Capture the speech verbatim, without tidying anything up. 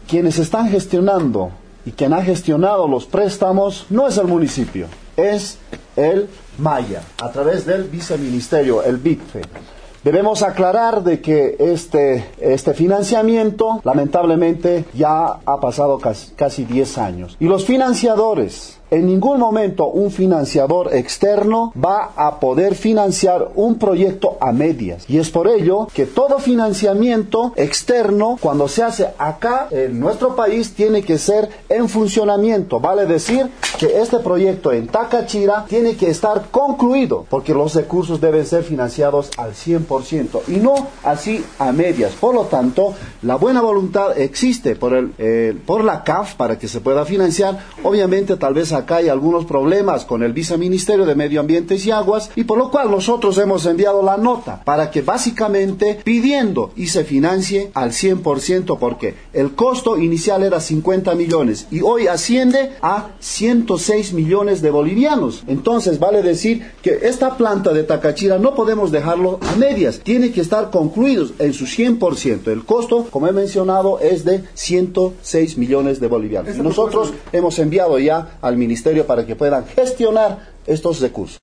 quienes están gestionando y quien ha gestionado los préstamos no es el municipio, es el Maya, a través del viceministerio, el BITFE. Debemos aclarar de que este, este financiamiento, lamentablemente, ya ha pasado casi, casi diez años. Y los financiadores, en ningún momento un financiador externo va a poder financiar un proyecto a medias. Y es por ello que todo financiamiento externo, cuando se hace acá en nuestro país, tiene que ser en funcionamiento. Vale decir que este proyecto en Táchira tiene que estar concluido, porque los recursos deben ser financiados al cien por ciento y no así a medias. Por lo tanto, la buena voluntad existe por, el, eh, por la C A F para que se pueda financiar. Obviamente, tal vez acá hay algunos problemas con el Viceministerio de Medio Ambiente y Aguas, y por lo cual nosotros hemos enviado la nota para que básicamente pidiendo y se financie al cien por ciento, porque el costo inicial era cincuenta millones y hoy asciende a ciento seis millones de bolivianos. Entonces vale decir que esta planta de Táchira no podemos dejarlo a medias, tiene que estar concluidos en su cien por ciento. El costo, como he mencionado, es de ciento seis millones de bolivianos. Nosotros hemos enviado ya al Ministerio para que puedan gestionar estos recursos.